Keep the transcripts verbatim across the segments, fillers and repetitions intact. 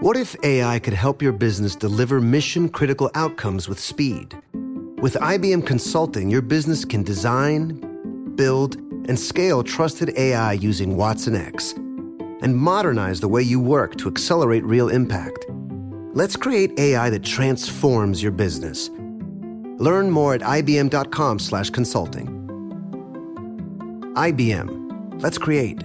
What if A I could help your business deliver mission-critical outcomes with speed? With I B M Consulting, your business can design, build, and scale trusted A I using Watson X, and modernize the way you work to accelerate real impact. Let's create A I that transforms your business. Learn more at ibm.com slash consulting. I B M. Let's create.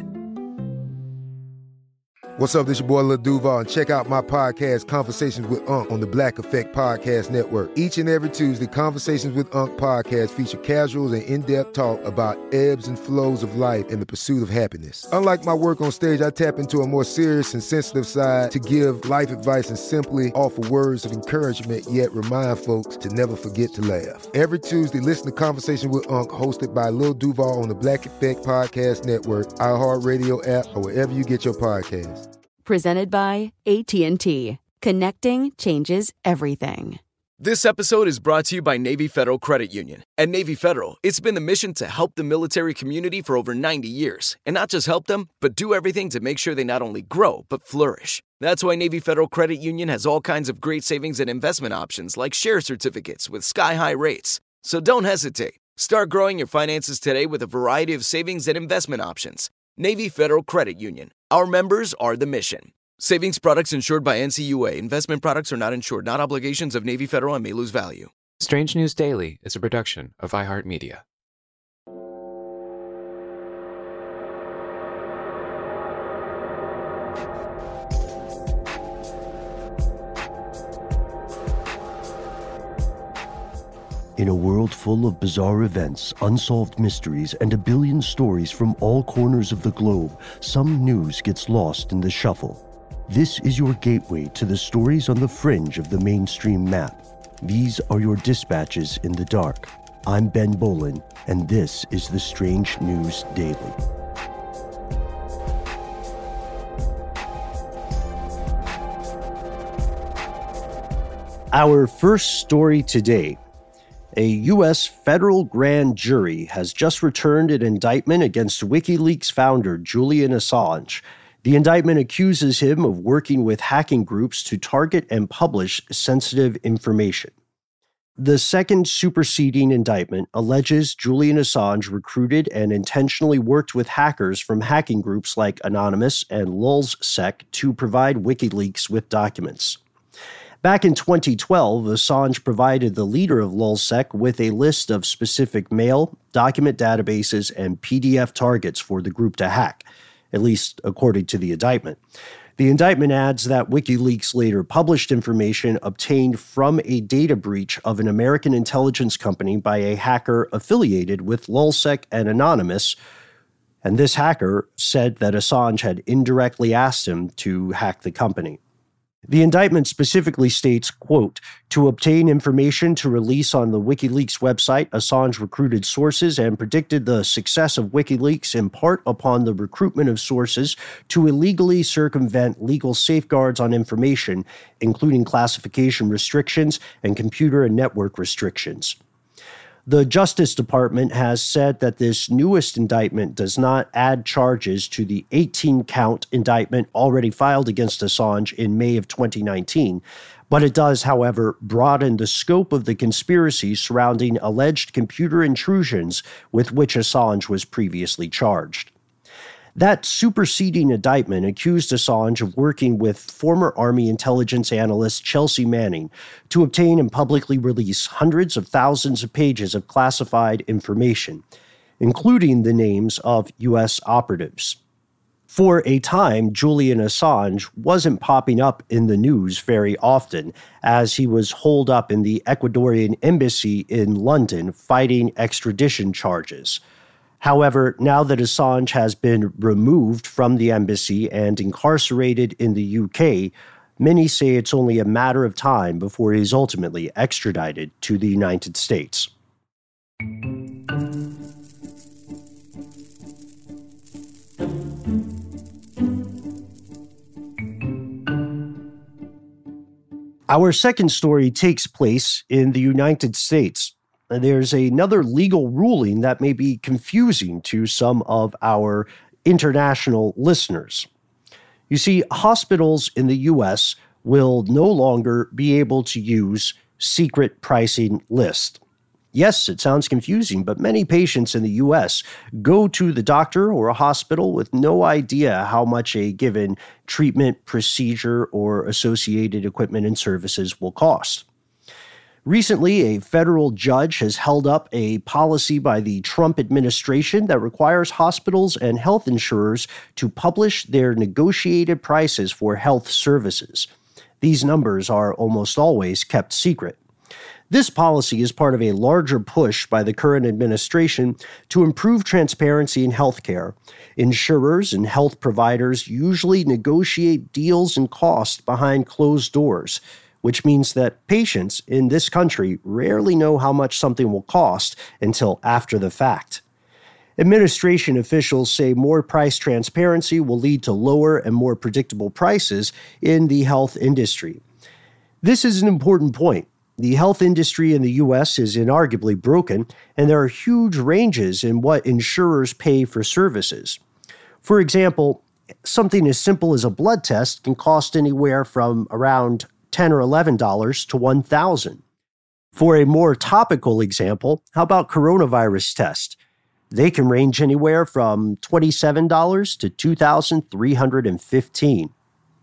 What's up, this your boy Lil Duval, and check out my podcast, Conversations with Unc, on the Black Effect Podcast Network. Each and every Tuesday, Conversations with Unc podcast feature casuals and in-depth talk about ebbs and flows of life and the pursuit of happiness. Unlike my work on stage, I tap into a more serious and sensitive side to give life advice and simply offer words of encouragement, yet remind folks to never forget to laugh. Every Tuesday, listen to Conversation with Unc, hosted by Lil Duval on the Black Effect Podcast Network, iHeartRadio app, or wherever you get your podcasts. Presented by A T and T. Connecting changes everything. This episode is brought to you by Navy Federal Credit Union. At Navy Federal, it's been the mission to help the military community for over ninety years. And not just help them, but do everything to make sure they not only grow, but flourish. That's why Navy Federal Credit Union has all kinds of great savings and investment options like share certificates with sky-high rates. So don't hesitate. Start growing your finances today with a variety of savings and investment options. Navy Federal Credit Union. Our members are the mission. Savings products insured by N C U A. Investment products are not insured, not obligations of Navy Federal and may lose value. Strange News Daily is a production of iHeartMedia. In a world full of bizarre events, unsolved mysteries, and a billion stories from all corners of the globe, some news gets lost in the shuffle. This is your gateway to the stories on the fringe of the mainstream map. These are your dispatches in the dark. I'm Ben Bolin, and this is the Strange News Daily. Our first story today. A U S federal grand jury has just returned an indictment against WikiLeaks founder Julian Assange. The indictment accuses him of working with hacking groups to target and publish sensitive information. The second superseding indictment alleges Julian Assange recruited and intentionally worked with hackers from hacking groups like Anonymous and LulzSec to provide WikiLeaks with documents. Back in twenty twelve, Assange provided the leader of LulzSec with a list of specific mail, document databases, and P D F targets for the group to hack, at least according to the indictment. The indictment adds that WikiLeaks later published information obtained from a data breach of an American intelligence company by a hacker affiliated with LulzSec and Anonymous, and this hacker said that Assange had indirectly asked him to hack the company. The indictment specifically states, quote, to obtain information to release on the WikiLeaks website, Assange recruited sources and predicted the success of WikiLeaks in part upon the recruitment of sources to illegally circumvent legal safeguards on information, including classification restrictions and computer and network restrictions. The Justice Department has said that this newest indictment does not add charges to the eighteen-count indictment already filed against Assange in May of twenty nineteen, but it does, however, broaden the scope of the conspiracy surrounding alleged computer intrusions with which Assange was previously charged. That superseding indictment accused Assange of working with former Army intelligence analyst Chelsea Manning to obtain and publicly release hundreds of thousands of pages of classified information, including the names of U S operatives. For a time, Julian Assange wasn't popping up in the news very often, as he was holed up in the Ecuadorian embassy in London fighting extradition charges. However, now that Assange has been removed from the embassy and incarcerated in the U K, many say it's only a matter of time before he's ultimately extradited to the United States. Our second story takes place in the United States. There's another legal ruling that may be confusing to some of our international listeners. You see, hospitals in the U S will no longer be able to use secret pricing lists. Yes, it sounds confusing, but many patients in the U S go to the doctor or a hospital with no idea how much a given treatment, procedure, or associated equipment and services will cost. Recently, a federal judge has held up a policy by the Trump administration that requires hospitals and health insurers to publish their negotiated prices for health services. These numbers are almost always kept secret. This policy is part of a larger push by the current administration to improve transparency in healthcare. Insurers and health providers usually negotiate deals and costs behind closed doors, which means that patients in this country rarely know how much something will cost until after the fact. Administration officials say more price transparency will lead to lower and more predictable prices in the health industry. This is an important point. The health industry in the U S is inarguably broken, and there are huge ranges in what insurers pay for services. For example, something as simple as a blood test can cost anywhere from around ten dollars or eleven dollars to one thousand dollars. For a more topical example, how about coronavirus tests? They can range anywhere from twenty-seven dollars to two thousand three hundred fifteen dollars.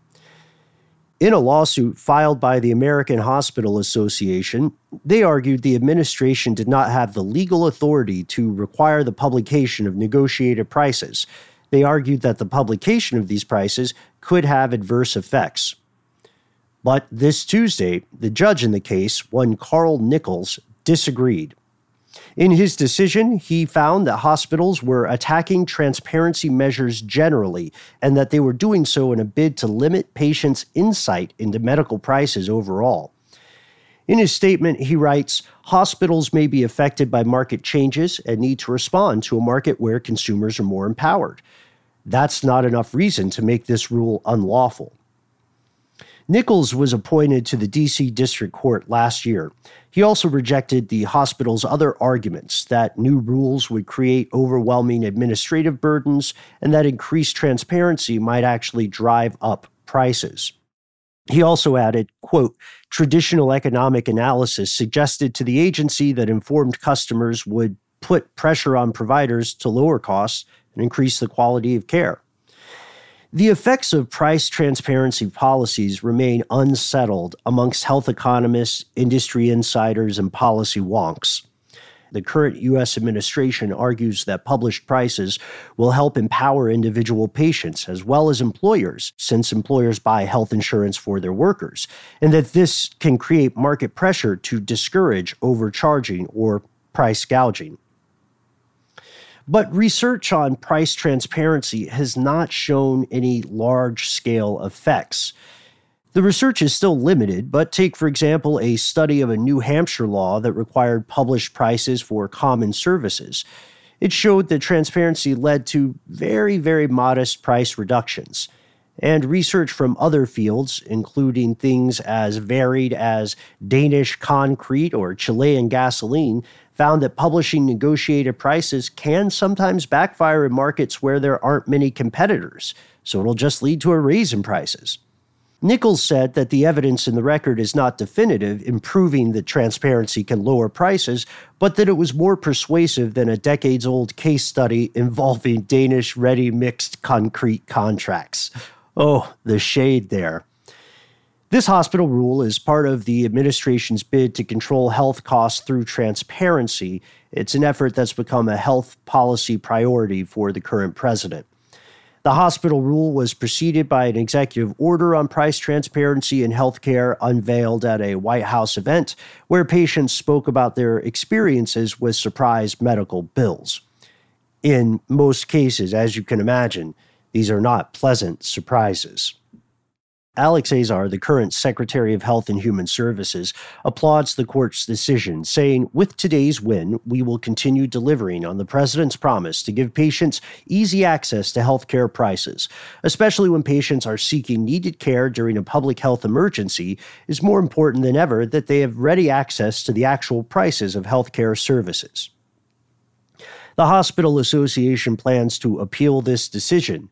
In a lawsuit filed by the American Hospital Association, they argued the administration did not have the legal authority to require the publication of negotiated prices. They argued that the publication of these prices could have adverse effects. But this Tuesday, the judge in the case, one Carl Nichols, disagreed. In his decision, he found that hospitals were attacking transparency measures generally, and that they were doing so in a bid to limit patients' insight into medical prices overall. In his statement, he writes, "Hospitals may be affected by market changes and need to respond to a market where consumers are more empowered. That's not enough reason to make this rule unlawful." Nichols was appointed to the D C District Court last year. He also rejected the hospital's other arguments that new rules would create overwhelming administrative burdens and that increased transparency might actually drive up prices. He also added, quote, "Traditional economic analysis suggested to the agency that informed customers would put pressure on providers to lower costs and increase the quality of care." The effects of price transparency policies remain unsettled amongst health economists, industry insiders, and policy wonks. The current U S administration argues that published prices will help empower individual patients as well as employers, since employers buy health insurance for their workers, and that this can create market pressure to discourage overcharging or price gouging. But research on price transparency has not shown any large-scale effects. The research is still limited, but take, for example, a study of a New Hampshire law that required published prices for common services. It showed that transparency led to very, very modest price reductions. And research from other fields, including things as varied as Danish concrete or Chilean gasoline, found that publishing negotiated prices can sometimes backfire in markets where there aren't many competitors, so it'll just lead to a raise in prices. Nichols said that the evidence in the record is not definitive in proving that transparency can lower prices, but that it was more persuasive than a decades-old case study involving Danish ready-mixed concrete contracts. Oh, the shade there. This hospital rule is part of the administration's bid to control health costs through transparency. It's an effort that's become a health policy priority for the current president. The hospital rule was preceded by an executive order on price transparency in healthcare unveiled at a White House event where patients spoke about their experiences with surprise medical bills. In most cases, as you can imagine, these are not pleasant surprises. Alex Azar, the current Secretary of Health and Human Services, applauds the court's decision, saying, "With today's win, we will continue delivering on the president's promise to give patients easy access to health care prices, especially when patients are seeking needed care during a public health emergency. It's more important than ever that they have ready access to the actual prices of health care services." The Hospital Association plans to appeal this decision.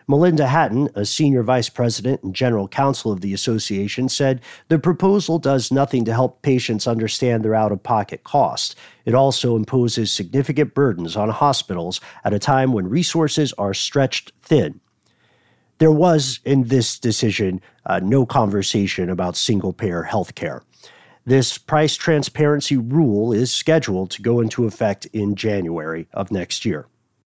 Melinda Hatton, a senior vice president and general counsel of the association, said the proposal does nothing to help patients understand their out-of-pocket costs. It also imposes significant burdens on hospitals at a time when resources are stretched thin. There was, in this decision, uh, no conversation about single-payer health care. This price transparency rule is scheduled to go into effect in January of next year.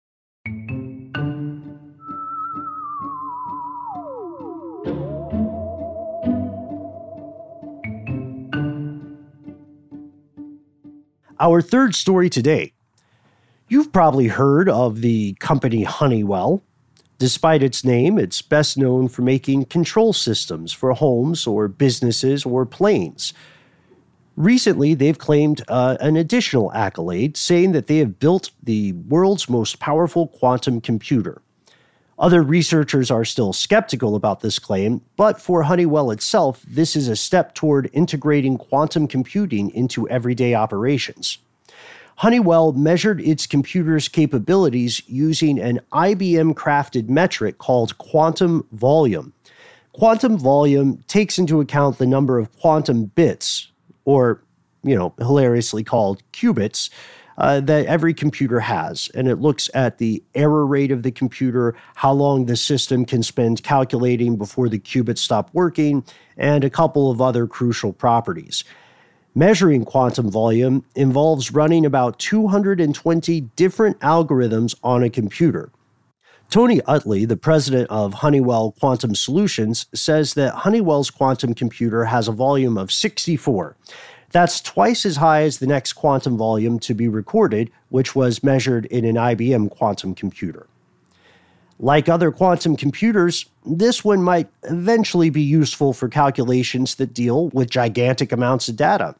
Our third story today. You've probably heard of the company Honeywell. Despite its name, it's best known for making control systems for homes or businesses or planes. Recently, they've claimed uh, an additional accolade, saying that they have built the world's most powerful quantum computer. Other researchers are still skeptical about this claim, but for Honeywell itself, this is a step toward integrating quantum computing into everyday operations. Honeywell measured its computer's capabilities using an I B M-crafted metric called quantum volume. Quantum volume takes into account the number of quantum bits, or, you know, hilariously called qubits, Uh, that every computer has, and it looks at the error rate of the computer, how long the system can spend calculating before the qubits stop working, and a couple of other crucial properties. Measuring quantum volume involves running about two hundred twenty different algorithms on a computer. Tony Utley, the president of Honeywell Quantum Solutions, says that Honeywell's quantum computer has a volume of sixty-four. That's twice as high as the next quantum volume to be recorded, which was measured in an I B M quantum computer. Like other quantum computers, this one might eventually be useful for calculations that deal with gigantic amounts of data.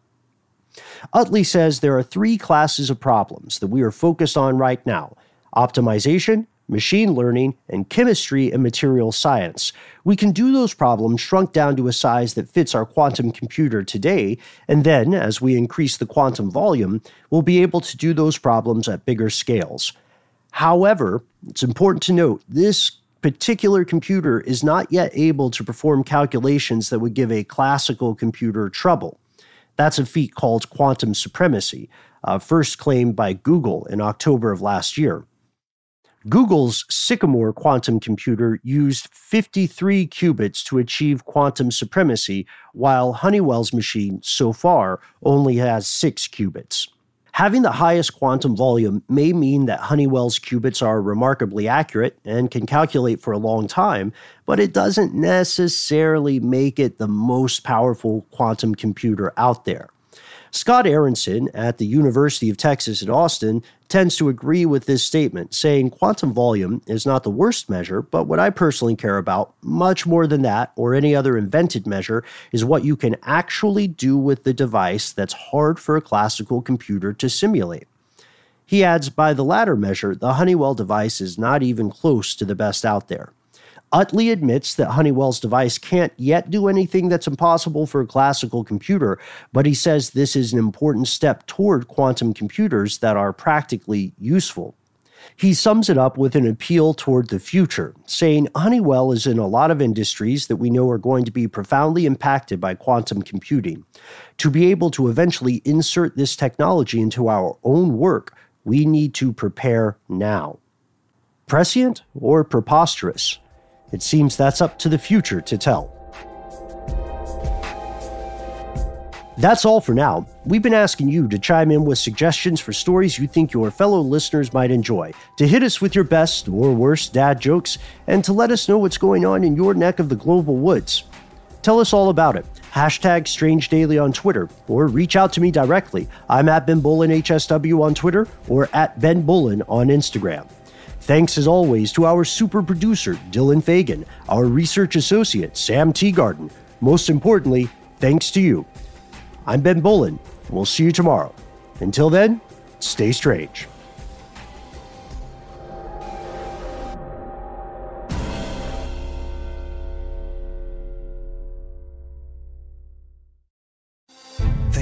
Utley says there are three classes of problems that we are focused on right now: optimization, machine learning, and chemistry and material science. We can do those problems shrunk down to a size that fits our quantum computer today, and then, as we increase the quantum volume, we'll be able to do those problems at bigger scales. However, it's important to note, this particular computer is not yet able to perform calculations that would give a classical computer trouble. That's a feat called quantum supremacy, uh, first claimed by Google in October of last year. Google's Sycamore quantum computer used fifty-three qubits to achieve quantum supremacy, while Honeywell's machine, so far, only has six qubits. Having the highest quantum volume may mean that Honeywell's qubits are remarkably accurate and can calculate for a long time, but it doesn't necessarily make it the most powerful quantum computer out there. Scott Aronson at the University of Texas at Austin tends to agree with this statement, saying quantum volume is not the worst measure, but what I personally care about, much more than that or any other invented measure, is what you can actually do with the device that's hard for a classical computer to simulate. He adds, by the latter measure, the Honeywell device is not even close to the best out there. Utley admits that Honeywell's device can't yet do anything that's impossible for a classical computer, but he says this is an important step toward quantum computers that are practically useful. He sums it up with an appeal toward the future, saying Honeywell is in a lot of industries that we know are going to be profoundly impacted by quantum computing. To be able to eventually insert this technology into our own work, we need to prepare now. Prescient or preposterous? It seems that's up to the future to tell. That's all for now. We've been asking you to chime in with suggestions for stories you think your fellow listeners might enjoy, to hit us with your best or worst dad jokes, and to let us know what's going on in your neck of the global woods. Tell us all about it. Hashtag Strange Daily on Twitter, or reach out to me directly. I'm at Ben Bolin H S W on Twitter, or at Ben Bolin on Instagram. Thanks, as always, to our super producer, Dylan Fagan, our research associate, Sam Teagarden. Most importantly, thanks to you. I'm Ben Bolin, and we'll see you tomorrow. Until then, stay strange.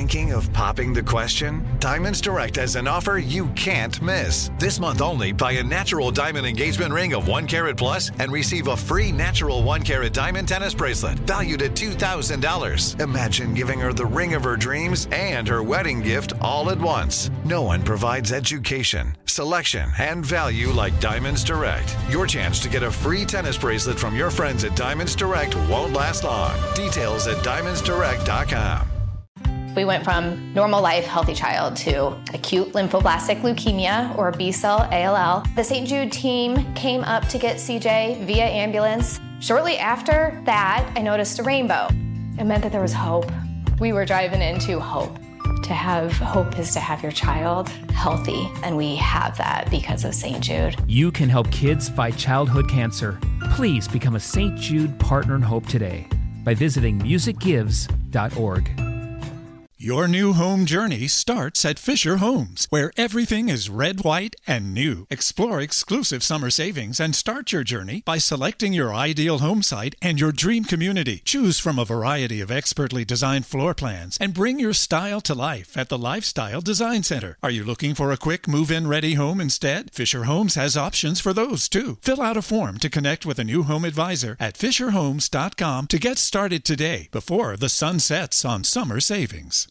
Thinking of popping the question? Diamonds Direct has an offer you can't miss. This month only, buy a natural diamond engagement ring of one carat plus and receive a free natural one carat diamond tennis bracelet valued at two thousand dollars. Imagine giving her the ring of her dreams and her wedding gift all at once. No one provides education, selection, and value like Diamonds Direct. Your chance to get a free tennis bracelet from your friends at Diamonds Direct won't last long. Details at diamonds direct dot com. We went from normal life, healthy child to acute lymphoblastic leukemia, or B-cell A L L. The Saint Jude team came up to get C J via ambulance. Shortly after that, I noticed a rainbow. It meant that there was hope. We were driving into hope. To have hope is to have your child healthy, and we have that because of Saint Jude. You can help kids fight childhood cancer. Please become a Saint Jude Partner in Hope today by visiting music gives dot org. Your new home journey starts at Fisher Homes, where everything is red, white, and new. Explore exclusive summer savings and start your journey by selecting your ideal home site and your dream community. Choose from a variety of expertly designed floor plans and bring your style to life at the Lifestyle Design Center. Are you looking for a quick move-in ready home instead? Fisher Homes has options for those too. Fill out a form to connect with a new home advisor at fisher homes dot com to get started today before the sun sets on summer savings.